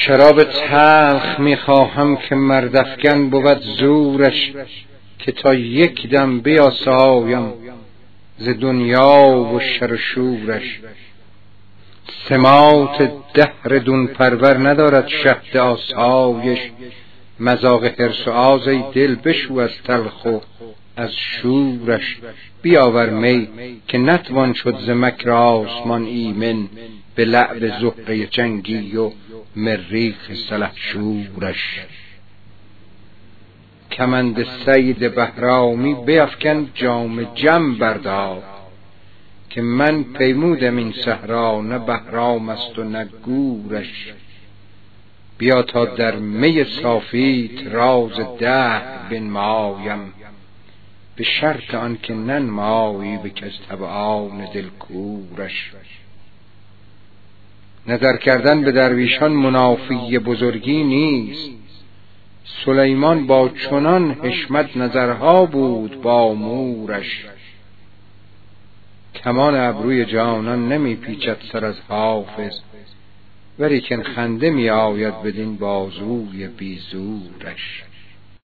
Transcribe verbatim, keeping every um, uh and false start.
شراب تلخ میخواهم که مردافکن بود زورش، که تا یک دم بیاسایم ز دنیا و شر و شورش. سماط دهر دون پرور ندارد شهد آسایش، مذاق حرص و آز ای دل بشو از تلخ و از شورش. بیاور می که نتوان شد ز مکر آسمان ایمن، به لعب زهره جنگی و مریخ سلحشورش. کمند صید بهرامی بیفکن جام جم بردار، که من پیمودم این صحرا نه بهرام است و نه گورش. بیا تا در می صافیت راز دهر بنمایم، به شرط آن که ننمایی به کس طبعان دلکورش. نظر کردن به درویشان منافی بزرگی نیست، سلیمان با چنان حشمت نظرها بود با مورش. کمان ابروی جانان نمی پیچد سر از حافظ، ولیکن خنده می آید بدین بازوی بیزورش.